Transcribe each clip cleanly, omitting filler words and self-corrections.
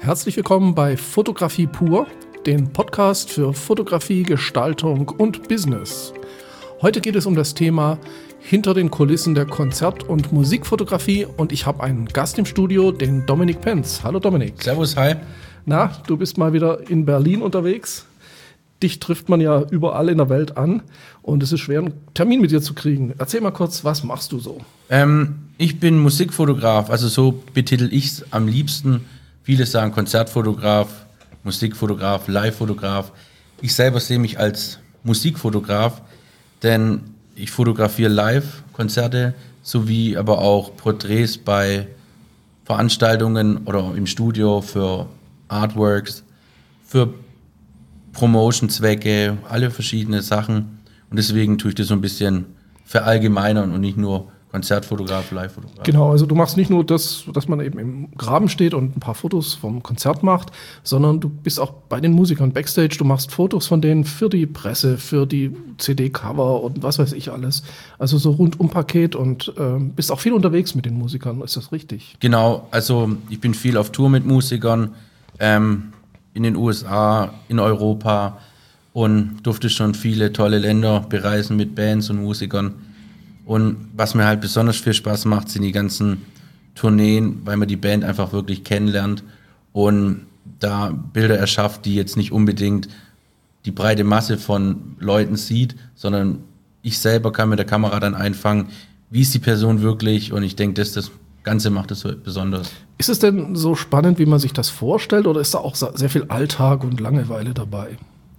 Herzlich willkommen bei Fotografie pur, den Podcast für Fotografie, Gestaltung und Business. Heute geht es um das Thema hinter den Kulissen der Konzert- und Musikfotografie und ich habe einen Gast im Studio, den Dominik Penz. Hallo Dominik. Servus, hi. Na, du bist mal wieder in Berlin unterwegs. Dich trifft man ja überall in der Welt an und es ist schwer, einen Termin mit dir zu kriegen. Erzähl mal kurz, was machst du so? Ich bin Musikfotograf, also so betitel ich es am liebsten. Viele sagen Konzertfotograf, Musikfotograf, Live-Fotograf. Ich selber sehe mich als Musikfotograf, denn ich fotografiere Live-Konzerte sowie aber auch Porträts bei Veranstaltungen oder im Studio für Artworks, für Promotion-Zwecke, alle verschiedene Sachen. Und deswegen tue ich das so ein bisschen verallgemeinern und nicht nur Konzertfotograf, Live-Fotograf. Genau, also du machst nicht nur das, dass man eben im Graben steht und ein paar Fotos vom Konzert macht, sondern du bist auch bei den Musikern Backstage, du machst Fotos von denen für die Presse, für die CD-Cover und was weiß ich alles. Also so rundum Paket und bist auch viel unterwegs mit den Musikern, ist das richtig? Genau, also ich bin viel auf Tour mit Musikern, in den USA, in Europa und durfte schon viele tolle Länder bereisen mit Bands und Musikern. Und was mir halt besonders viel Spaß macht, sind die ganzen Tourneen, weil man die Band einfach wirklich kennenlernt und da Bilder erschafft, die jetzt nicht unbedingt die breite Masse von Leuten sieht, sondern ich selber kann mit der Kamera dann einfangen, wie ist die Person wirklich, und ich denke, das Ganze macht es so besonders. Ist es denn so spannend, wie man sich das vorstellt, oder ist da auch sehr viel Alltag und Langeweile dabei?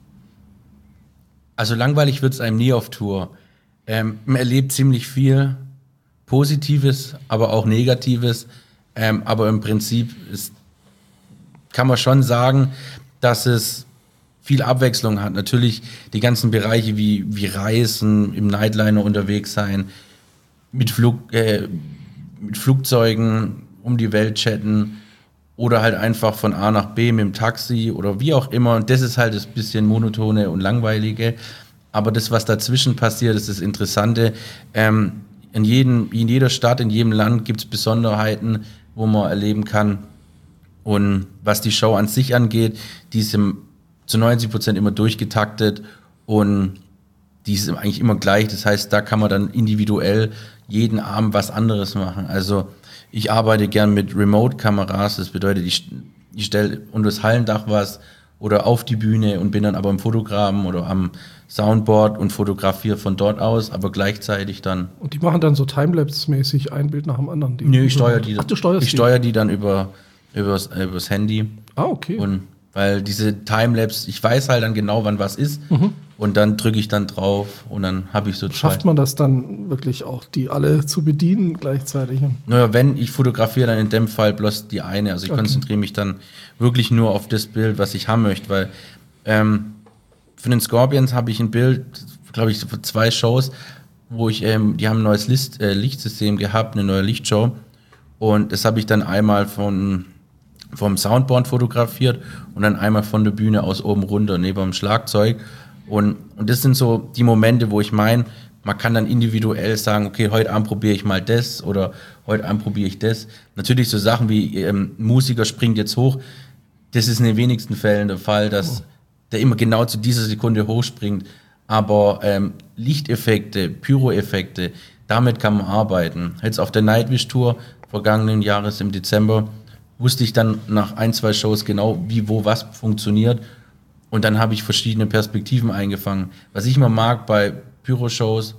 Also langweilig wird es einem nie auf Tour. Man erlebt ziemlich viel Positives, aber auch Negatives. Aber im Prinzip kann man schon sagen, dass es viel Abwechslung hat. Natürlich die ganzen Bereiche wie Reisen, im Nightliner unterwegs sein, mit Flugzeugen um die Welt chatten oder halt einfach von A nach B mit dem Taxi oder wie auch immer. Und das ist halt das bisschen monotone und langweilige. Aber das, was dazwischen passiert, ist das Interessante. In jeder Stadt, in jedem Land gibt es Besonderheiten, wo man erleben kann. Und was die Show an sich angeht, die ist zu 90% immer durchgetaktet und die ist eigentlich immer gleich. Das heißt, da kann man dann individuell jeden Abend was anderes machen. Also ich arbeite gern mit Remote-Kameras. Das bedeutet, ich stelle unter das Hallendach was oder auf die Bühne und bin dann aber im Fotograben oder am Soundboard und fotografiere von dort aus, aber gleichzeitig dann... Und die machen dann so Timelapse-mäßig ein Bild nach dem anderen? Nö, ich steuere die. Ach, du steuerst die? Ich steuere die dann übers Handy. Ah, okay. Und weil diese Timelapse, ich weiß halt dann genau, wann was ist und dann drücke ich dann drauf und dann habe ich so zwei. Schafft man das dann wirklich auch, die alle zu bedienen gleichzeitig? Naja, wenn ich fotografiere, dann in dem Fall bloß die eine. Also ich konzentriere mich dann wirklich nur auf das Bild, was ich haben möchte, weil für den Scorpions habe ich ein Bild, glaube ich, für 2 Shows, wo die haben ein neues Lichtsystem gehabt, eine neue Lichtshow und das habe ich dann einmal vom Soundboard fotografiert und dann einmal von der Bühne aus oben runter, neben dem Schlagzeug. Und das sind so die Momente, wo ich meine, man kann dann individuell sagen, okay, heute Abend probiere ich mal das oder heute Abend probiere ich das. Natürlich so Sachen wie Musiker springt jetzt hoch, das ist in den wenigsten Fällen der Fall, dass der immer genau zu dieser Sekunde hochspringt. Aber Lichteffekte, Pyro-Effekte, damit kann man arbeiten. Jetzt auf der Nightwish-Tour vergangenen Jahres im Dezember wusste ich dann nach 1-2 Shows genau, wie, wo, was funktioniert. Und dann habe ich verschiedene Perspektiven eingefangen. Was ich immer mag bei Pyro-Shows,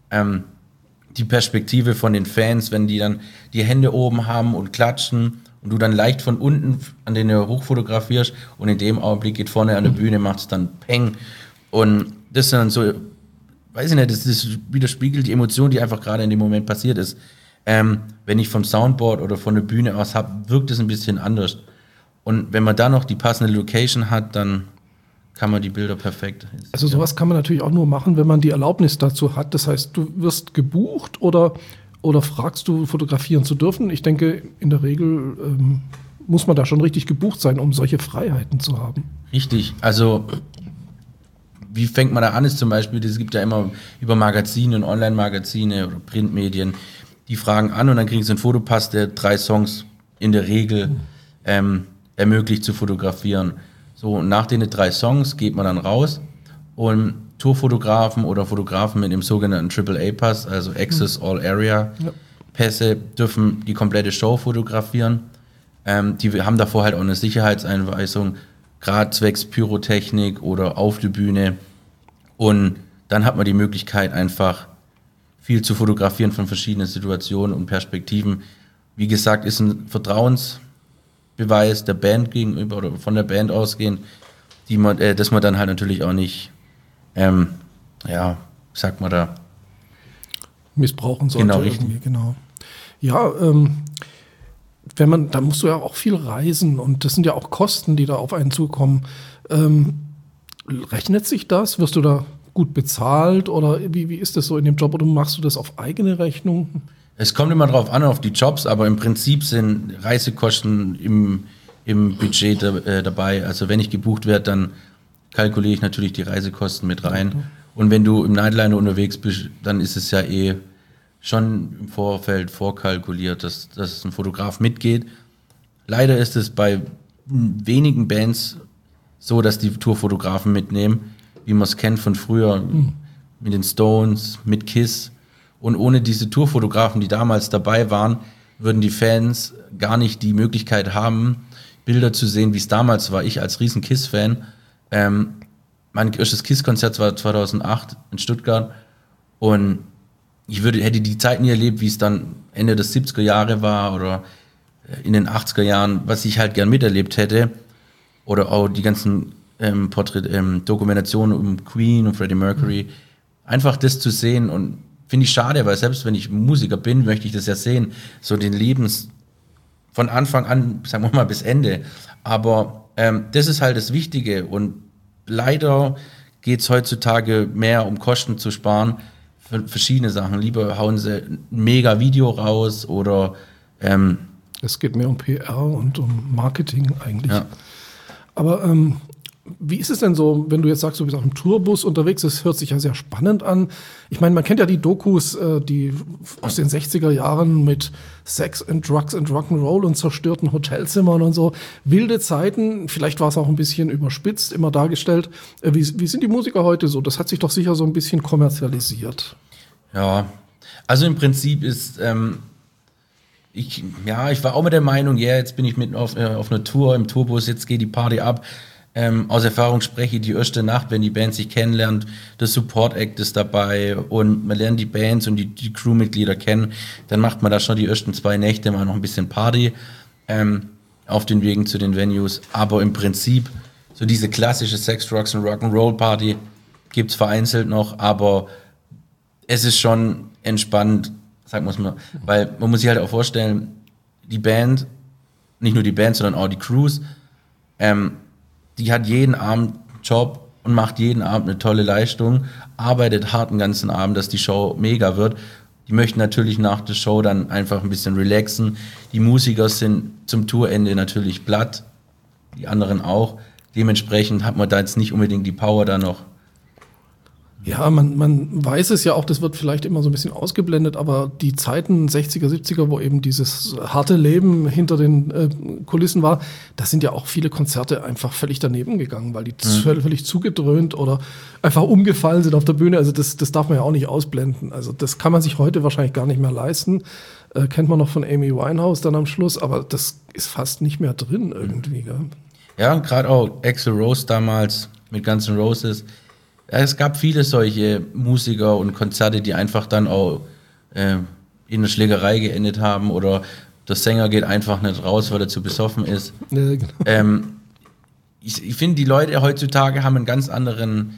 die Perspektive von den Fans, wenn die dann die Hände oben haben und klatschen und du dann leicht von unten an denen hochfotografierst und in dem Augenblick geht vorne an der Bühne, macht es dann Peng. Und das ist dann so, weiß ich nicht, das widerspiegelt die Emotion, die einfach gerade in dem Moment passiert ist. Wenn ich vom Soundboard oder von der Bühne aus habe, wirkt es ein bisschen anders. Und wenn man da noch die passende Location hat, dann kann man die Bilder perfekt. Also sowas kann man natürlich auch nur machen, wenn man die Erlaubnis dazu hat. Das heißt, du wirst gebucht oder fragst du, fotografieren zu dürfen? Ich denke, in der Regel muss man da schon richtig gebucht sein, um solche Freiheiten zu haben. Richtig, also wie fängt man da an? Ist zum Beispiel, es gibt ja immer über Magazine und Online-Magazine oder Printmedien, die fragen an und dann kriegen sie einen Fotopass, der 3 Songs in der Regel ermöglicht zu fotografieren. So, und nach den 3 Songs geht man dann raus und Tourfotografen oder Fotografen mit dem sogenannten AAA-Pass, also Access All Area Pässe, dürfen die komplette Show fotografieren. Die haben davor halt auch eine Sicherheitseinweisung, gerade zwecks Pyrotechnik oder auf die Bühne. Und dann hat man die Möglichkeit, einfach viel zu fotografieren von verschiedenen Situationen und Perspektiven. Wie gesagt, ist ein Vertrauensbeweis der Band gegenüber oder von der Band ausgehend, dass man dann halt natürlich auch nicht, sagt man da, missbrauchen sollte. Genau, richtig. Genau. Ja, da musst du ja auch viel reisen und das sind ja auch Kosten, die da auf einen zukommen. Rechnet sich das? Wirst du da gut bezahlt oder wie ist das so in dem Job oder machst du das auf eigene Rechnung? Es kommt immer drauf an, auf die Jobs, aber im Prinzip sind Reisekosten im Budget dabei. Also wenn ich gebucht werde, dann kalkuliere ich natürlich die Reisekosten mit rein. Okay. Und wenn du im Nightliner unterwegs bist, dann ist es ja schon im Vorfeld vorkalkuliert, dass ein Fotograf mitgeht. Leider ist es bei wenigen Bands so, dass die Tourfotografen mitnehmen, wie man es kennt von früher, mit den Stones, mit Kiss. Und ohne diese Tourfotografen, die damals dabei waren, würden die Fans gar nicht die Möglichkeit haben, Bilder zu sehen, wie es damals war. Ich als riesen Kiss-Fan, mein erstes Kiss-Konzert war 2008 in Stuttgart und ich hätte die Zeit nie erlebt, wie es dann Ende der 70er Jahre war oder in den 80er Jahren, was ich halt gern miterlebt hätte. Oder auch die ganzen Dokumentationen um Queen und Freddie Mercury. Einfach das zu sehen und finde ich schade, weil selbst wenn ich Musiker bin, möchte ich das ja sehen. So den Lebens von Anfang an, sagen wir mal, bis Ende. Aber das ist halt das Wichtige und leider geht es heutzutage mehr um Kosten zu sparen für verschiedene Sachen. Lieber hauen sie ein mega Video raus oder es geht mehr um PR und um Marketing eigentlich. Ja. Aber wie ist es denn so, wenn du jetzt sagst, du bist auch im Tourbus unterwegs, das hört sich ja sehr spannend an. Ich meine, man kennt ja die Dokus, die aus den 60er Jahren mit Sex and Drugs and Rock'n'Roll und zerstörten Hotelzimmern und so. Wilde Zeiten, vielleicht war es auch ein bisschen überspitzt, immer dargestellt. Wie sind die Musiker heute so? Das hat sich doch sicher so ein bisschen kommerzialisiert. Ja, also im Prinzip ist, ich war auch mit der Meinung, jetzt bin ich mitten auf einer Tour, im Tourbus, jetzt geht die Party ab. Aus Erfahrung spreche ich, die erste Nacht, wenn die Band sich kennenlernt, der Support-Act ist dabei und man lernt die Bands und die Crewmitglieder kennen, dann macht man da schon die ersten 2 Nächte mal noch ein bisschen Party auf den Wegen zu den Venues. Aber im Prinzip, so diese klassische Sex, Drugs und Rock'n'Roll-Party gibt's vereinzelt noch, aber es ist schon entspannt, sagen wir es mal, weil man muss sich halt auch vorstellen, die Band, nicht nur die Band, sondern auch die Crews, die hat jeden Abend einen Job und macht jeden Abend eine tolle Leistung, arbeitet hart den ganzen Abend, dass die Show mega wird. Die möchten natürlich nach der Show dann einfach ein bisschen relaxen. Die Musiker sind zum Tourende natürlich platt, die anderen auch. Dementsprechend hat man da jetzt nicht unbedingt die Power da noch. Ja, man weiß es ja auch, das wird vielleicht immer so ein bisschen ausgeblendet, aber die Zeiten 60er, 70er, wo eben dieses harte Leben hinter den Kulissen war, da sind ja auch viele Konzerte einfach völlig daneben gegangen, weil die völlig zugedröhnt oder einfach umgefallen sind auf der Bühne. Also das darf man ja auch nicht ausblenden. Also das kann man sich heute wahrscheinlich gar nicht mehr leisten. Kennt man noch von Amy Winehouse dann am Schluss, aber das ist fast nicht mehr drin irgendwie. Gell? Ja, und gerade auch Axl Rose damals mit Guns N' Roses. Es gab viele solche Musiker und Konzerte, die einfach dann auch in der Schlägerei geendet haben oder der Sänger geht einfach nicht raus, weil er zu besoffen ist. Ja, genau. Ich finde, die Leute heutzutage haben eine ganz andere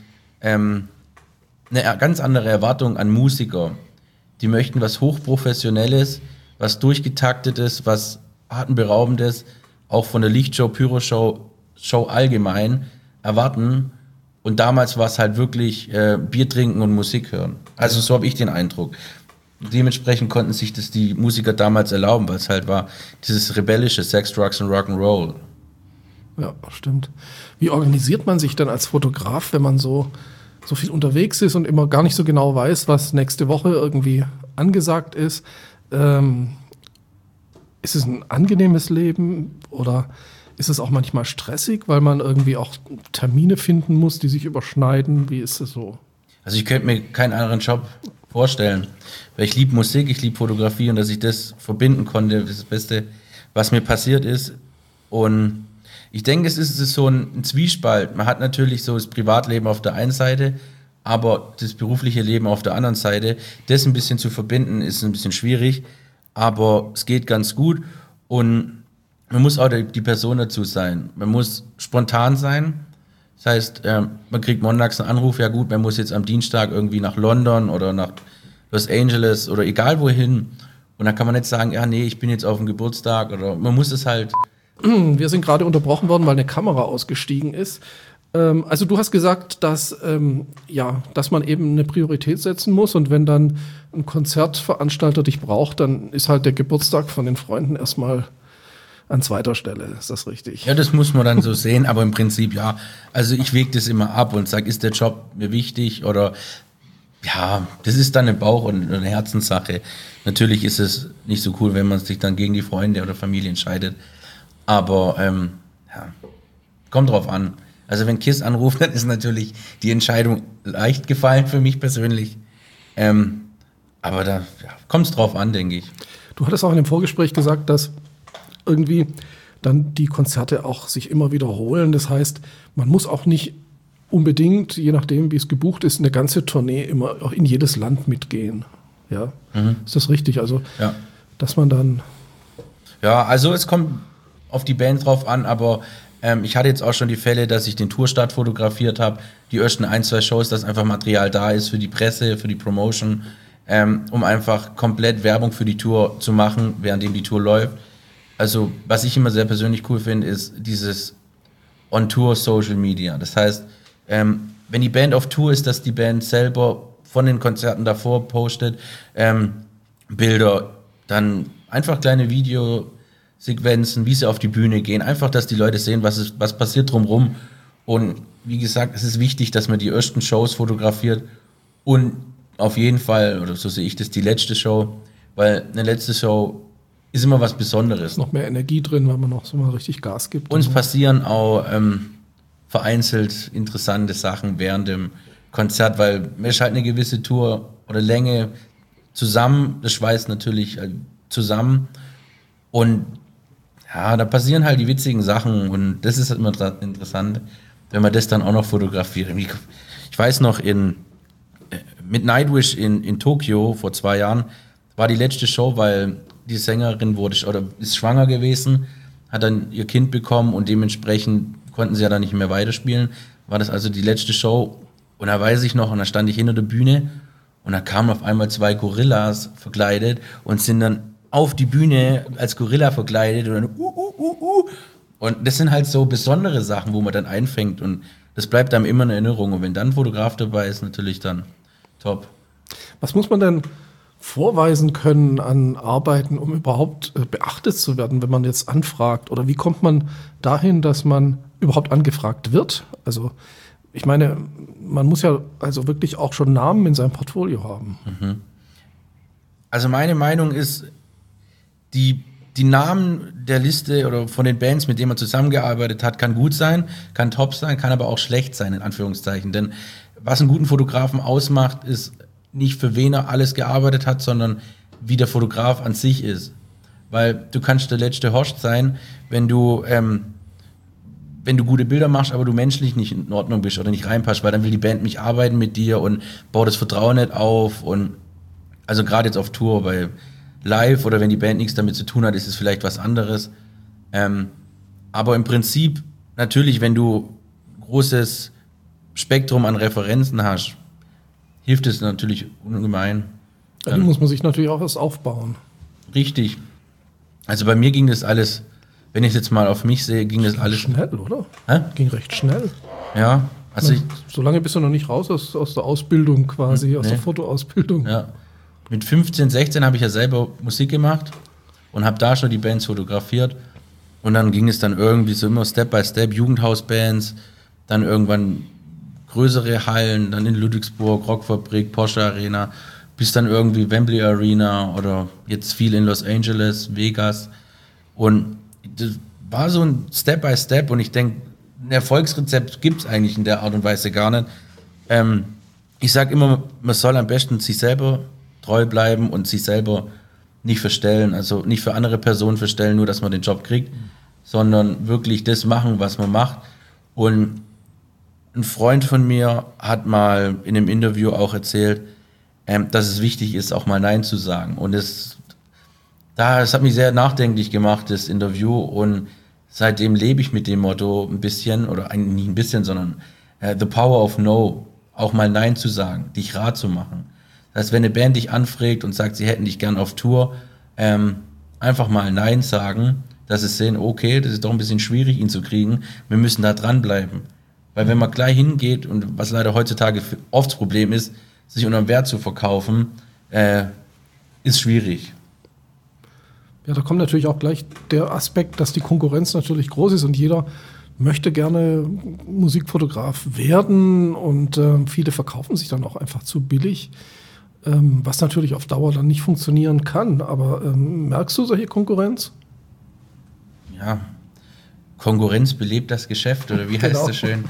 Erwartung an Musiker. Die möchten was Hochprofessionelles, was Durchgetaktetes, was Atemberaubendes, auch von der Lichtshow, Pyroshow allgemein erwarten. Und damals war es halt wirklich Bier trinken und Musik hören. Also so habe ich den Eindruck. Dementsprechend konnten sich das die Musiker damals erlauben, weil es halt war dieses rebellische Sex, Drugs und Rock'n'Roll. Ja, stimmt. Wie organisiert man sich denn als Fotograf, wenn man so viel unterwegs ist und immer gar nicht so genau weiß, was nächste Woche irgendwie angesagt ist? Ist es ein angenehmes Leben oder ist es auch manchmal stressig, weil man irgendwie auch Termine finden muss, die sich überschneiden? Wie ist es so? Also ich könnte mir keinen anderen Job vorstellen, weil ich liebe Musik, ich liebe Fotografie und dass ich das verbinden konnte, ist das Beste, was mir passiert ist. Und ich denke, es ist so ein Zwiespalt. Man hat natürlich so das Privatleben auf der einen Seite, aber das berufliche Leben auf der anderen Seite. Das ein bisschen zu verbinden, ist ein bisschen schwierig, aber es geht ganz gut. Und man muss auch die Person dazu sein. Man muss spontan sein. Das heißt, man kriegt montags einen Anruf, ja gut, man muss jetzt am Dienstag irgendwie nach London oder nach Los Angeles oder egal wohin. Und dann kann man nicht sagen, ja nee, ich bin jetzt auf dem Geburtstag oder man muss es halt. Wir sind gerade unterbrochen worden, weil eine Kamera ausgestiegen ist. Also du hast gesagt, dass man eben eine Priorität setzen muss und wenn dann ein Konzertveranstalter dich braucht, dann ist halt der Geburtstag von den Freunden erstmal an zweiter Stelle. Ist das richtig? Ja, das muss man dann so sehen, aber im Prinzip ja. Also ich wege das immer ab und sage, ist der Job mir wichtig oder ja, das ist dann eine Bauch- und eine Herzenssache. Natürlich ist es nicht so cool, wenn man sich dann gegen die Freunde oder Familie entscheidet. Aber kommt drauf an. Also wenn KISS anruft, dann ist natürlich die Entscheidung leicht gefallen für mich persönlich. Aber da kommt es drauf an, denke ich. Du hattest auch in dem Vorgespräch gesagt, dass irgendwie dann die Konzerte auch sich immer wiederholen. Das heißt, man muss auch nicht unbedingt, je nachdem wie es gebucht ist, eine ganze Tournee immer auch in jedes Land mitgehen. Ja, Ist das richtig? Also, dass man dann... Ja, also es kommt auf die Band drauf an, aber ich hatte jetzt auch schon die Fälle, dass ich den Tourstart fotografiert habe, die ersten 1-2 Shows, dass einfach Material da ist für die Presse, für die Promotion, um einfach komplett Werbung für die Tour zu machen, währenddem die Tour läuft. Also was ich immer sehr persönlich cool finde, ist dieses On-Tour Social Media. Das heißt, wenn die Band auf Tour ist, dass die Band selber von den Konzerten davor postet, Bilder, dann einfach kleine Videosequenzen, wie sie auf die Bühne gehen, einfach, dass die Leute sehen, was passiert drumherum. Und wie gesagt, es ist wichtig, dass man die ersten Shows fotografiert und auf jeden Fall, oder so sehe ich das, die letzte Show, weil eine letzte Show ist immer was Besonderes. Ist noch mehr Energie drin, weil man noch so mal richtig Gas gibt. Uns passieren auch vereinzelt interessante Sachen während dem Konzert, weil man ist halt eine gewisse Tour oder Länge zusammen, das schweißt natürlich zusammen und ja, da passieren halt die witzigen Sachen und das ist immer interessant, wenn man das dann auch noch fotografiert. Ich weiß noch, mit Nightwish in Tokio vor 2 Jahren war die letzte Show, weil die Sängerin ist schwanger gewesen, hat dann ihr Kind bekommen und dementsprechend konnten sie ja dann nicht mehr weiterspielen. War das also die letzte Show und da weiß ich noch, und da stand ich hinter der Bühne und da kamen auf einmal 2 Gorillas verkleidet und sind dann auf die Bühne als Gorilla verkleidet und dann Und das sind halt so besondere Sachen, wo man dann einfängt und das bleibt einem immer in Erinnerung. Und wenn dann ein Fotograf dabei ist, natürlich dann top. Was muss man denn vorweisen können an Arbeiten, um überhaupt beachtet zu werden, wenn man jetzt anfragt? Oder wie kommt man dahin, dass man überhaupt angefragt wird? Also ich meine, man muss ja also wirklich auch schon Namen in seinem Portfolio haben. Mhm. Also meine Meinung ist, die Namen der Liste oder von den Bands, mit denen man zusammengearbeitet hat, kann gut sein, kann top sein, kann aber auch schlecht sein, in Anführungszeichen. Denn was einen guten Fotografen ausmacht, ist nicht für wen er alles gearbeitet hat, sondern wie der Fotograf an sich ist. Weil du kannst der letzte Horst sein, wenn du gute Bilder machst, aber du menschlich nicht in Ordnung bist oder nicht reinpasst, weil dann will die Band nicht arbeiten mit dir und baut das Vertrauen nicht auf. Und also gerade jetzt auf Tour, weil live oder wenn die Band nichts damit zu tun hat, ist es vielleicht was anderes. Aber im Prinzip, natürlich, wenn du großes Spektrum an Referenzen hast, hilft es natürlich ungemein. Ja, die muss man sich natürlich auch erst aufbauen. Richtig. Also bei mir ging das alles, wenn ich jetzt mal auf mich sehe, ging das alles schnell, oder? Hä? Ging recht schnell. Ja. Also so lange bist du noch nicht raus aus der Ausbildung quasi, aus der Fotoausbildung. Ja. Mit 15, 16 habe ich ja selber Musik gemacht und habe da schon die Bands fotografiert. Und dann ging es dann irgendwie so immer Step by Step, Jugendhausbands, dann irgendwann größere Hallen, dann in Ludwigsburg, Rockfabrik, Porsche Arena, bis dann irgendwie Wembley Arena oder jetzt viel in Los Angeles, Vegas. Und war so ein Step by Step und ich denke, ein Erfolgsrezept gibt es eigentlich in der Art und Weise gar nicht. Ich sage immer, man soll am besten sich selber treu bleiben und sich selber nicht verstellen, also nicht für andere Personen verstellen, nur dass man den Job kriegt, sondern wirklich das machen, was man macht. Und ein Freund von mir hat mal in einem Interview auch erzählt, dass es wichtig ist, auch mal Nein zu sagen. Und das hat mich sehr nachdenklich gemacht, das Interview. Und seitdem lebe ich mit dem Motto ein bisschen, oder eigentlich nicht ein bisschen, sondern the power of no, auch mal Nein zu sagen, dich rar zu machen. Das heißt, wenn eine Band dich anfragt und sagt, sie hätten dich gern auf Tour, einfach mal Nein sagen, dass sie sehen, okay, das ist doch ein bisschen schwierig, ihn zu kriegen, wir müssen da dranbleiben. Weil wenn man gleich hingeht, und was leider heutzutage oft das Problem ist, sich unter Wert zu verkaufen, ist schwierig. Ja, da kommt natürlich auch gleich der Aspekt, dass die Konkurrenz natürlich groß ist und jeder möchte gerne Musikfotograf werden und viele verkaufen sich dann auch einfach zu billig, was natürlich auf Dauer dann nicht funktionieren kann. Aber merkst du solche Konkurrenz? Ja, Konkurrenz belebt das Geschäft, oder wie heißt das schön?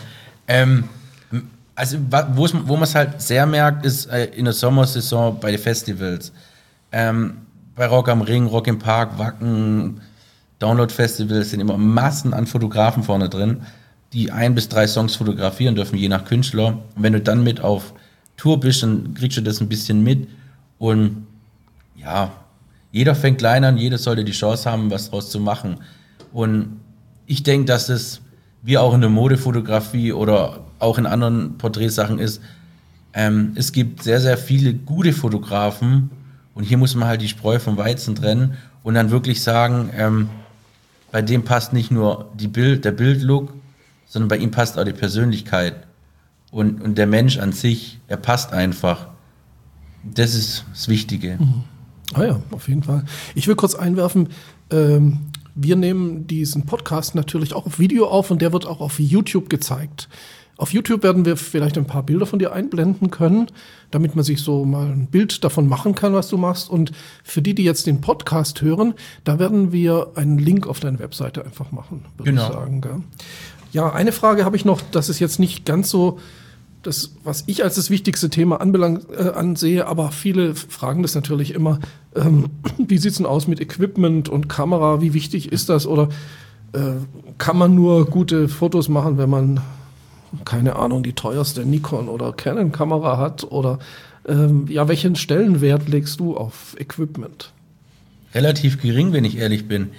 Also wo man es halt sehr merkt, ist in der Sommersaison bei den Festivals. Bei Rock am Ring, Rock im Park, Wacken, Download-Festivals sind immer Massen an Fotografen vorne drin, die 1 bis 3 Songs fotografieren dürfen, je nach Künstler. Und wenn du dann mit auf Tour bist, dann kriegst du das ein bisschen mit. Und ja, jeder fängt klein an, jeder sollte die Chance haben, was draus zu machen. Und ich denke, dass es, wie auch in der Modefotografie oder auch in anderen Porträtsachen ist, es gibt sehr, sehr viele gute Fotografen und hier muss man halt die Spreu vom Weizen trennen und dann wirklich sagen, bei dem passt nicht nur der Bildlook, sondern bei ihm passt auch die Persönlichkeit und der Mensch an sich, er passt einfach. Das ist das Wichtige. Mhm. Ah ja, auf jeden Fall. Ich will kurz einwerfen, wir nehmen diesen Podcast natürlich auch auf Video auf und der wird auch auf YouTube gezeigt. Auf YouTube werden wir vielleicht ein paar Bilder von dir einblenden können, damit man sich so mal ein Bild davon machen kann, was du machst. Und für die jetzt den Podcast hören, da werden wir einen Link auf deine Webseite einfach machen, würde ich sagen. Gell? Ja, eine Frage habe ich noch, das ist jetzt nicht ganz so das, was ich als das wichtigste Thema ansehe, aber viele fragen das natürlich immer, wie sieht es denn aus mit Equipment und Kamera, wie wichtig ist das oder kann man nur gute Fotos machen, wenn man, keine Ahnung, die teuerste Nikon oder Canon-Kamera hat oder welchen Stellenwert legst du auf Equipment? Relativ gering, wenn ich ehrlich bin.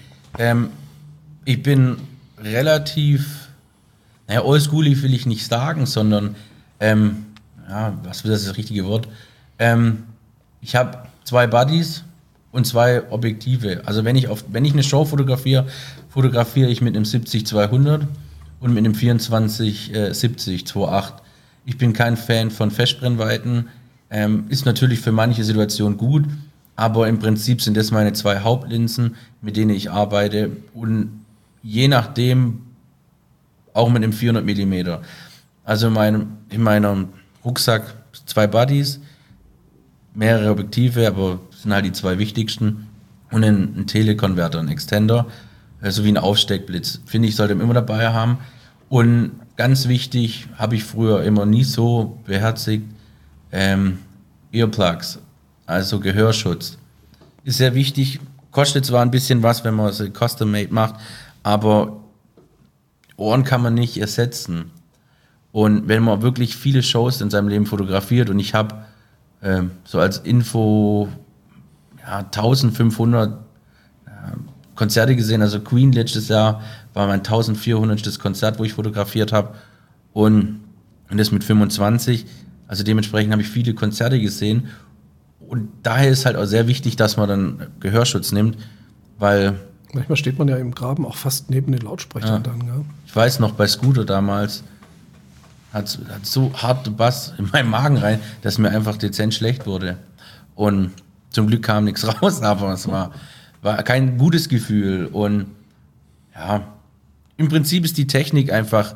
Ich bin relativ, oldschoolig will ich nicht sagen, sondern was ist das richtige Wort? Ich habe 2 Buddies und 2 Objektive. Also wenn ich eine Show fotografiere ich mit einem 70-200 und mit einem 24-70-2.8. Ich bin kein Fan von Festbrennweiten. Ist natürlich für manche Situationen gut, aber im Prinzip sind das meine 2 Hauptlinsen, mit denen ich arbeite und je nachdem auch mit einem 400 mm. Also in meinem Rucksack 2 Buddies, mehrere Objektive, aber das sind halt die 2 wichtigsten und ein Telekonverter, ein Extender, sowie ein Aufsteckblitz. Finde ich, sollte man immer dabei haben. Und ganz wichtig, habe ich früher immer nie so beherzigt, Earplugs, also Gehörschutz. Ist sehr wichtig, kostet zwar ein bisschen was, wenn man es custom-made macht, aber Ohren kann man nicht ersetzen. Und wenn man wirklich viele Shows in seinem Leben fotografiert und ich habe so als Info 1500 Konzerte gesehen, also Queen letztes Jahr war mein 1400. Konzert, wo ich fotografiert habe und das mit 25, also dementsprechend habe ich viele Konzerte gesehen und daher ist halt auch sehr wichtig, dass man dann Gehörschutz nimmt, weil manchmal steht man ja im Graben auch fast neben den Lautsprechern dann. Gell? Ich weiß noch, bei Scooter damals hat so hart Bass in meinen Magen rein, dass mir einfach dezent schlecht wurde. Und zum Glück kam nichts raus, aber es war kein gutes Gefühl. Und ja, im Prinzip ist die Technik einfach,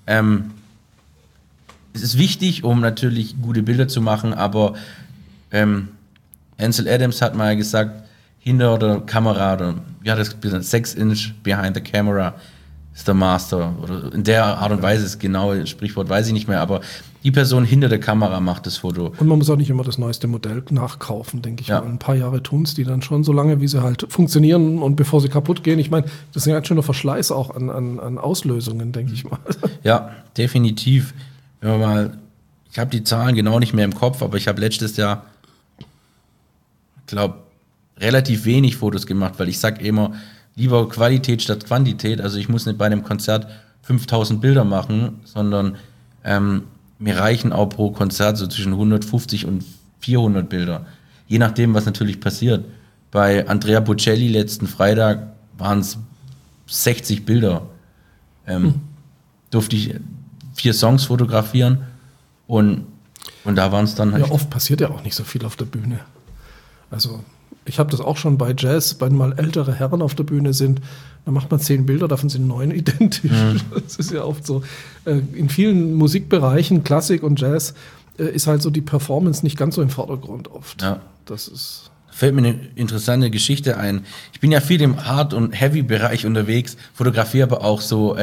es ist wichtig, um natürlich gute Bilder zu machen, aber Ansel Adams hat mal gesagt, hinter der Kamera, oder wie hat das gesagt, 6 Inch behind the camera ist der Master. Oder in der Art und Weise, das genaue Sprichwort weiß ich nicht mehr, aber die Person hinter der Kamera macht das Foto. Und man muss auch nicht immer das neueste Modell nachkaufen, denke ich mal. Ein paar Jahre tun es die dann schon, so lange, wie sie halt funktionieren und bevor sie kaputt gehen. Ich meine, das ist ein ganz schöner Verschleiß auch an Auslösungen, denke ich mal. Ja, definitiv. Wenn wir mal, ich habe die Zahlen genau nicht mehr im Kopf, aber ich habe letztes Jahr, ich glaube, relativ wenig Fotos gemacht, weil ich sage immer, lieber Qualität statt Quantität. Also ich muss nicht bei einem Konzert 5000 Bilder machen, sondern mir reichen auch pro Konzert so zwischen 150 und 400 Bilder. Je nachdem, was natürlich passiert. Bei Andrea Bocelli letzten Freitag waren es 60 Bilder. Durfte ich 4 Songs fotografieren und da waren es dann halt... Ja, oft passiert ja auch nicht so viel auf der Bühne. Also ich habe das auch schon bei Jazz, wenn mal ältere Herren auf der Bühne sind, dann macht man 10 Bilder, davon sind 9 identisch. Das ist ja oft so. In vielen Musikbereichen, Klassik und Jazz, ist halt so die Performance nicht ganz so im Vordergrund oft. Ja. Das ist... Fällt mir eine interessante Geschichte ein. Ich bin ja viel im Hard- und Heavy-Bereich unterwegs, fotografiere aber auch so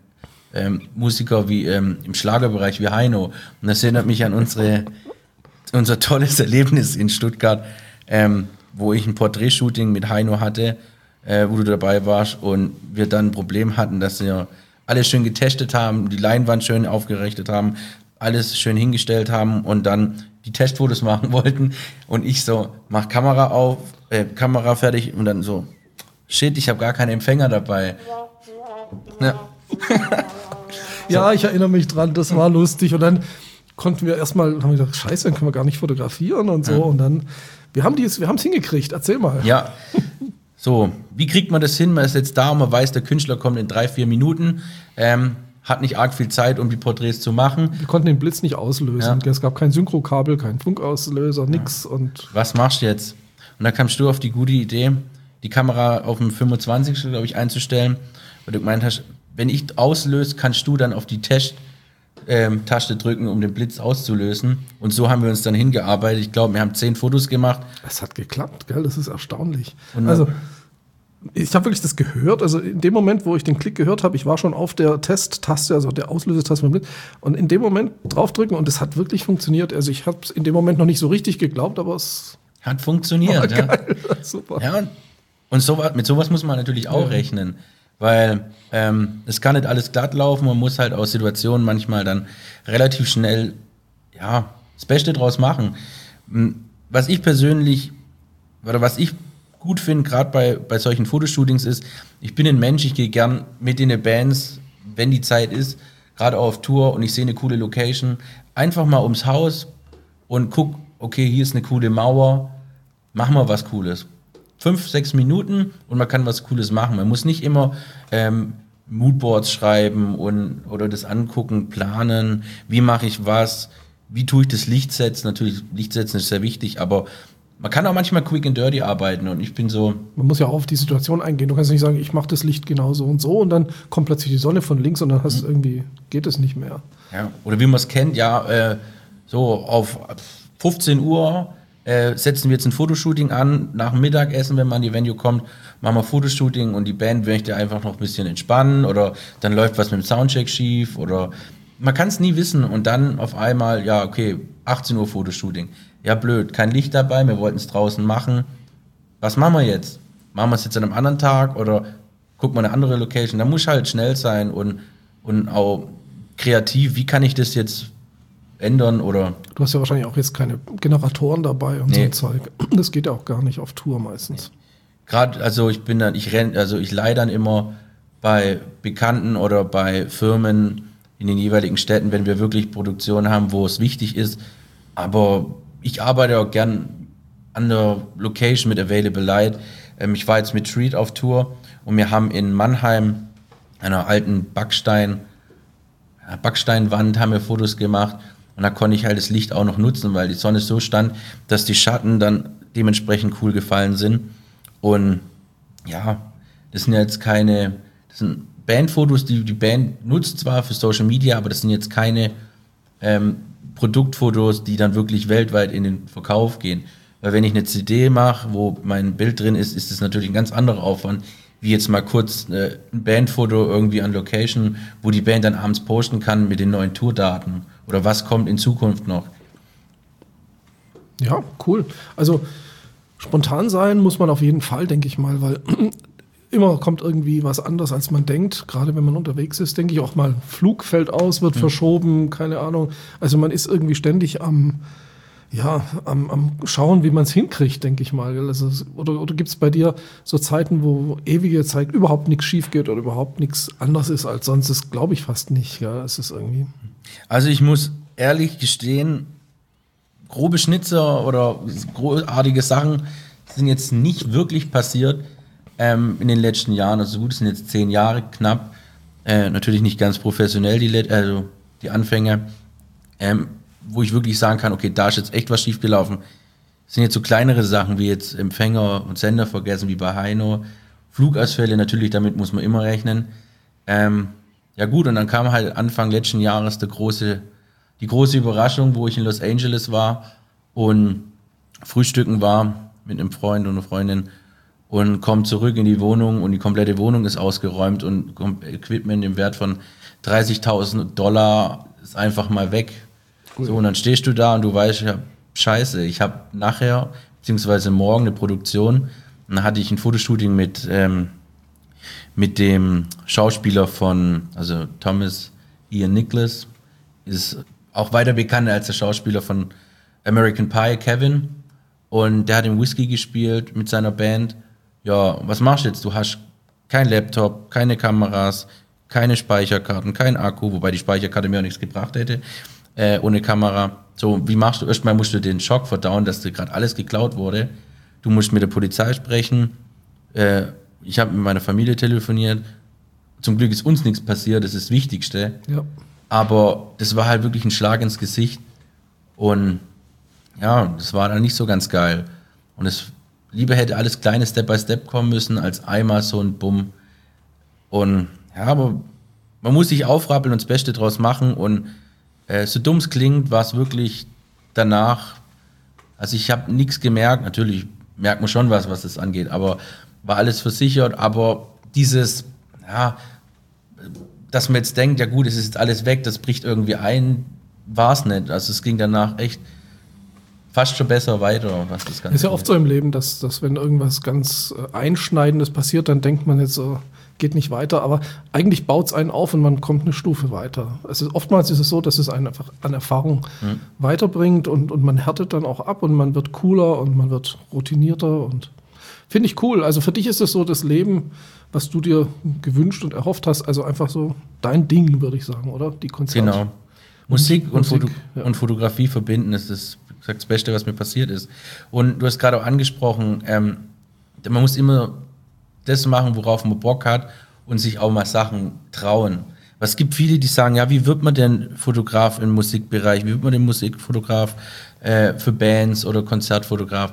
Musiker wie im Schlagerbereich wie Heino. Und das erinnert mich an unser tolles Erlebnis in Stuttgart, wo ich ein Porträtshooting mit Heino hatte, wo du dabei warst und wir dann ein Problem hatten, dass wir alles schön getestet haben, die Leinwand schön aufgerichtet haben, alles schön hingestellt haben und dann die Testfotos machen wollten und ich so, mach Kamera auf, Kamera fertig und dann so, shit, ich habe gar keinen Empfänger dabei. Ja. Ja, ich erinnere mich dran, das war lustig und dann konnten wir erstmal, haben wir gedacht, scheiße, dann können wir gar nicht fotografieren und so und dann, wir haben es hingekriegt, erzähl mal. Ja, so, wie kriegt man das hin? Man ist jetzt da und man weiß, der Künstler kommt in 3-4 Minuten, hat nicht arg viel Zeit, um die Porträts zu machen. Wir konnten den Blitz nicht auslösen. Ja. Es gab kein Synchrokabel, kein Funkauslöser, nix. Und was machst du jetzt? Und dann kamst du auf die gute Idee, die Kamera auf dem 25. glaube ich einzustellen, weil du gemeint hast, wenn ich auslöse, kannst du dann auf die Taste drücken, um den Blitz auszulösen. Und so haben wir uns dann hingearbeitet. Ich glaube, wir haben 10 Fotos gemacht. Es hat geklappt, gell? Das ist erstaunlich. Und also, ich habe wirklich das gehört. Also in dem Moment, wo ich den Klick gehört habe, ich war schon auf der Testtaste, also der Auslösetaste mit Blitz. Und in dem Moment draufdrücken und es hat wirklich funktioniert. Also ich habe es in dem Moment noch nicht so richtig geglaubt, aber es hat funktioniert. war geil. Super. Ja, und mit sowas muss man natürlich auch rechnen. Weil es kann nicht alles glatt laufen, man muss halt aus Situationen manchmal dann relativ schnell das Beste draus machen. Was ich persönlich, oder was ich gut finde, gerade bei solchen Fotoshootings ist, ich bin ein Mensch, ich gehe gern mit in die Bands, wenn die Zeit ist, gerade auch auf Tour und ich sehe eine coole Location, einfach mal ums Haus und guck, okay, hier ist eine coole Mauer, machen wir was Cooles. 5-6 Minuten und man kann was Cooles machen. Man muss nicht immer Moodboards schreiben oder das angucken, planen, wie mache ich was, wie tue ich das Licht setzen. Natürlich, Licht setzen ist sehr wichtig, aber man kann auch manchmal quick and dirty arbeiten und ich bin so... Man muss ja auch auf die Situation eingehen. Du kannst nicht sagen, ich mache das Licht genau so und dann kommt plötzlich die Sonne von links und dann hast irgendwie geht es nicht mehr. Ja, oder wie man es kennt, so auf 15 Uhr setzen wir jetzt ein Fotoshooting an, nach dem Mittagessen, wenn man an die Venue kommt, machen wir Fotoshooting und die Band möchte einfach noch ein bisschen entspannen oder dann läuft was mit dem Soundcheck schief oder man kann es nie wissen und dann auf einmal, 18 Uhr Fotoshooting. Ja, blöd, kein Licht dabei, wir wollten es draußen machen. Was machen wir jetzt? Machen wir es jetzt an einem anderen Tag oder gucken wir eine andere Location? Da muss halt schnell sein und auch kreativ, wie kann ich das jetzt ändern oder... Du hast ja wahrscheinlich auch jetzt keine Generatoren dabei und so ein Zeug. Das geht ja auch gar nicht auf Tour meistens. Gerade, also ich leihe dann immer bei Bekannten oder bei Firmen in den jeweiligen Städten, wenn wir wirklich Produktion haben, wo es wichtig ist. Aber ich arbeite auch gern an der Location mit Available Light. Ich war jetzt mit Treat auf Tour und wir haben in Mannheim einer alten Backsteinwand haben wir Fotos gemacht. Und da konnte ich halt das Licht auch noch nutzen, weil die Sonne so stand, dass die Schatten dann dementsprechend cool gefallen sind. Und das sind jetzt das sind Bandfotos, die Band nutzt zwar für Social Media, aber das sind jetzt keine Produktfotos, die dann wirklich weltweit in den Verkauf gehen. Weil wenn ich eine CD mache, wo mein Bild drin ist, ist es natürlich ein ganz anderer Aufwand, wie jetzt mal kurz ein Bandfoto irgendwie an Location, wo die Band dann abends posten kann mit den neuen Tourdaten oder was kommt in Zukunft noch. Ja, cool. Also spontan sein muss man auf jeden Fall, denke ich mal, weil immer kommt irgendwie was anderes, als man denkt. Gerade wenn man unterwegs ist, denke ich auch mal, Flug fällt aus, wird verschoben, keine Ahnung. Also man ist irgendwie ständig am Schauen, wie man es hinkriegt, denke ich mal. Also, oder gibt es bei dir so Zeiten, wo ewige Zeit überhaupt nichts schief geht oder überhaupt nichts anders ist als sonst? Das glaube ich fast nicht. Ja, es ist irgendwie. Also ich muss ehrlich gestehen, grobe Schnitzer oder großartige Sachen sind jetzt nicht wirklich passiert in den letzten Jahren. Also gut, es sind jetzt 10 Jahre knapp. Natürlich nicht ganz professionell, die Anfänge. Wo ich wirklich sagen kann, okay, da ist jetzt echt was schiefgelaufen. Das sind jetzt so kleinere Sachen, wie jetzt Empfänger und Sender vergessen, wie bei Heino. Flugausfälle, natürlich, damit muss man immer rechnen. Ja gut, und dann kam halt Anfang letzten Jahres die große Überraschung, wo ich in Los Angeles war und frühstücken war mit einem Freund und einer Freundin und komme zurück in die Wohnung und die komplette Wohnung ist ausgeräumt und Equipment im Wert von $30.000 ist einfach mal weg. So, und dann stehst du da und du weißt, ja, scheiße, ich habe nachher, beziehungsweise morgen eine Produktion. Und dann hatte ich ein Fotoshooting mit dem Schauspieler also Thomas Ian Nicholas, ist auch weiter bekannt als der Schauspieler von American Pie, Kevin. Und der hat im Whisky gespielt mit seiner Band. Ja, was machst du jetzt? Du hast kein Laptop, keine Kameras, keine Speicherkarten, kein Akku, wobei die Speicherkarte mir auch nichts gebracht hätte. Ohne Kamera. So, wie machst du? Erstmal musst du den Schock verdauen, dass dir gerade alles geklaut wurde. Du musst mit der Polizei sprechen. Ich habe mit meiner Familie telefoniert. Zum Glück ist uns nichts passiert, das ist das Wichtigste. Ja. Aber das war halt wirklich ein Schlag ins Gesicht. Und ja, das war dann nicht so ganz geil. Und es lieber hätte alles kleine Step by Step kommen müssen, als einmal so ein Bumm. Und ja, aber man muss sich aufrappeln und das Beste draus machen. Und so dumm es klingt, war es wirklich danach, also ich habe nichts gemerkt, natürlich merkt man schon was das angeht, aber war alles versichert, aber dieses, ja, dass man jetzt denkt, ja gut, es ist jetzt alles weg, das bricht irgendwie ein, war es nicht, also es ging danach echt fast schon besser weiter, was das Ganze ist ja oft so im Leben, dass wenn irgendwas ganz Einschneidendes passiert, dann denkt man jetzt so, geht nicht weiter, aber eigentlich baut es einen auf und man kommt eine Stufe weiter. Also oftmals ist es so, dass es einen einfach an Erfahrung weiterbringt und man härtet dann auch ab und man wird cooler und man wird routinierter und finde ich cool. Also für dich ist es so das Leben, was du dir gewünscht und erhofft hast, also einfach so dein Ding, würde ich sagen, oder? Die Konzerte. Genau. Musik und Fotografie verbinden ist das Beste, was mir passiert ist. Und du hast gerade auch angesprochen, man muss immer das machen, worauf man Bock hat und sich auch mal Sachen trauen. Es gibt viele, die sagen, ja, wie wird man denn Fotograf im Musikbereich? Wie wird man denn Musikfotograf für Bands oder Konzertfotograf?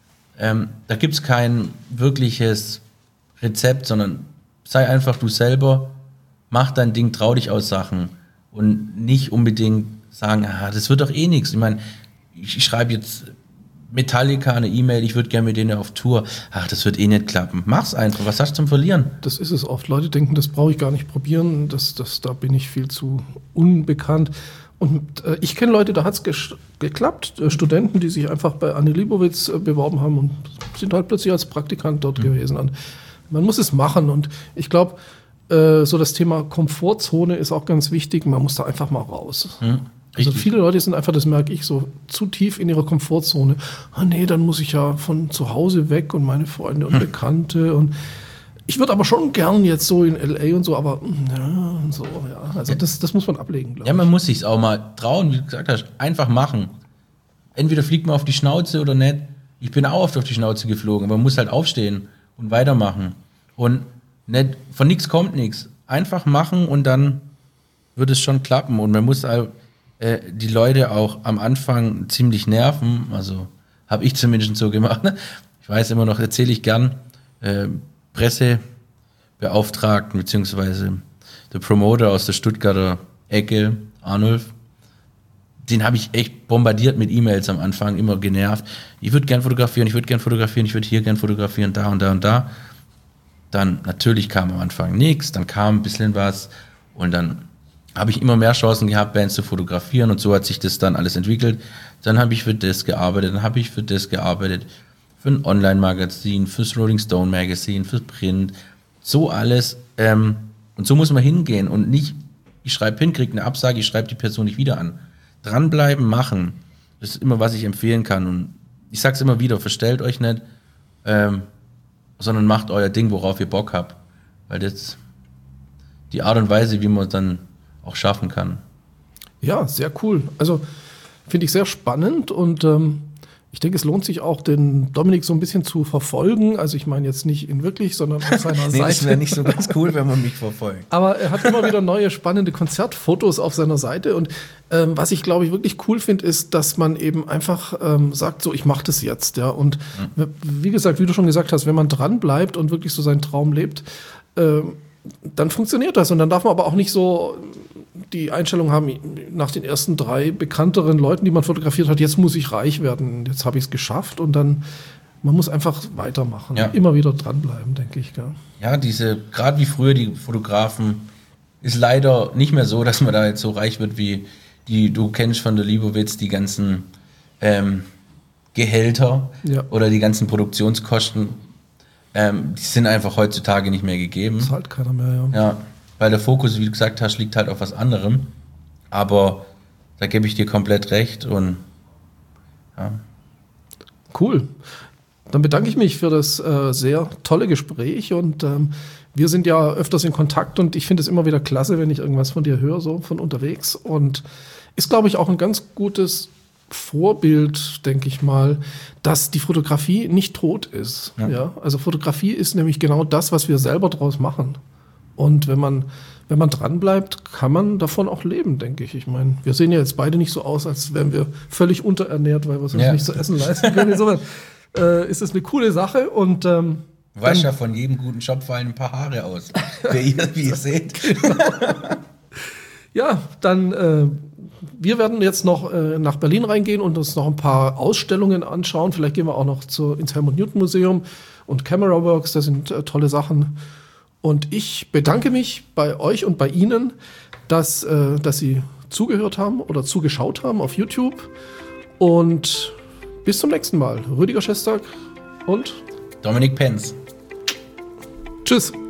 Da gibt es kein wirkliches Rezept, sondern sei einfach du selber, mach dein Ding, trau dich aus Sachen und nicht unbedingt sagen, das wird doch eh nichts. Ich meine, ich schreibe jetzt Metallica eine E-Mail, ich würde gerne mit denen auf Tour. Ach, das wird eh nicht klappen. Mach's einfach, was hast du zum Verlieren? Das ist es oft. Leute denken, das brauche ich gar nicht probieren, da bin ich viel zu unbekannt. Und ich kenne Leute, da hat es geklappt. Studenten, die sich einfach bei Anne Leibovitz beworben haben und sind halt plötzlich als Praktikant dort gewesen. Und man muss es machen. Und ich glaube, so das Thema Komfortzone ist auch ganz wichtig. Man muss da einfach mal raus. Also viele Leute sind einfach, das merke ich, so zu tief in ihrer Komfortzone. Nee, dann muss ich ja von zu Hause weg und meine Freunde und Bekannte. Und ich würde aber schon gern jetzt so in L.A. und so, aber ja, so, ja. Also das muss man ablegen, glaube ich. Ja, man muss sich auch mal trauen, wie du gesagt hast, einfach machen. Entweder fliegt man auf die Schnauze oder nicht. Ich bin auch oft auf die Schnauze geflogen, aber man muss halt aufstehen und weitermachen. Und nicht, von nichts kommt nichts. Einfach machen und dann wird es schon klappen. Und man muss halt die Leute auch am Anfang ziemlich nerven, also habe ich zumindest so gemacht. Ich weiß immer noch, erzähle ich gern, Pressebeauftragten beziehungsweise der Promoter aus der Stuttgarter Ecke, Arnulf, den habe ich echt bombardiert mit E-Mails am Anfang, immer genervt. Ich würde gern fotografieren, ich würde hier gern fotografieren, da und da und da. Dann natürlich kam am Anfang nichts, dann kam ein bisschen was und dann habe ich immer mehr Chancen gehabt, Bands zu fotografieren und so hat sich das dann alles entwickelt. Dann habe ich für das gearbeitet, für ein Online-Magazin, fürs Rolling Stone Magazine, fürs Print, so alles. Und so muss man hingehen und nicht, ich schreibe hin, kriege eine Absage, ich schreibe die Person nicht wieder an. Dranbleiben, machen, das ist immer, was ich empfehlen kann. Und ich sag's immer wieder, verstellt euch nicht, sondern macht euer Ding, worauf ihr Bock habt. Weil das die Art und Weise, wie man es dann auch schaffen kann. Ja, sehr cool. Also finde ich sehr spannend und ich denke, es lohnt sich auch, den Dominik so ein bisschen zu verfolgen. Also ich meine jetzt nicht ihn wirklich, sondern auf seiner Seite. Das wäre nicht so ganz cool, wenn man mich verfolgt. Aber er hat immer wieder neue spannende Konzertfotos auf seiner Seite. Und was ich, glaube ich, wirklich cool finde, ist, dass man eben einfach sagt, so, ich mache das jetzt. Ja. Und wie gesagt, wie du schon gesagt hast, wenn man dran bleibt und wirklich so seinen Traum lebt, dann funktioniert das. Und dann darf man aber auch nicht so die Einstellung haben, nach den ersten 3 bekannteren Leuten, die man fotografiert hat, jetzt muss ich reich werden, jetzt habe ich es geschafft und dann, man muss einfach weitermachen, immer wieder dranbleiben, denke ich. Gell? Ja, gerade wie früher die Fotografen, ist leider nicht mehr so, dass man da jetzt so reich wird, wie du kennst von der Leibowitz, die ganzen Gehälter oder die ganzen Produktionskosten, die sind einfach heutzutage nicht mehr gegeben. Das zahlt keiner mehr, Ja, weil der Fokus, wie du gesagt hast, liegt halt auf was anderem. Aber da gebe ich dir komplett recht und ja. Cool. Dann bedanke ich mich für das sehr tolle Gespräch und wir sind ja öfters in Kontakt und ich finde es immer wieder klasse, wenn ich irgendwas von dir höre, so von unterwegs und ist, glaube ich, auch ein ganz gutes Vorbild, denke ich mal, dass die Fotografie nicht tot ist. Ja. Also Fotografie ist nämlich genau das, was wir selber draus machen. Und wenn man dran bleibt, kann man davon auch leben, denke ich. Ich meine, wir sehen ja jetzt beide nicht so aus, als wären wir völlig unterernährt, weil wir uns nicht zu essen leisten können. Insofern ist es eine coole Sache und du weißt ja, von jedem guten Job fallen ein paar Haare aus, wie ihr seht. Genau. Ja, dann wir werden jetzt noch nach Berlin reingehen und uns noch ein paar Ausstellungen anschauen. Vielleicht gehen wir auch noch ins Helmut Newton Museum und Camera Works, das sind tolle Sachen. Und ich bedanke mich bei euch und bei Ihnen, dass Sie zugehört haben oder zugeschaut haben auf YouTube. Und bis zum nächsten Mal. Rüdiger Schestag und Dominik Penz. Tschüss.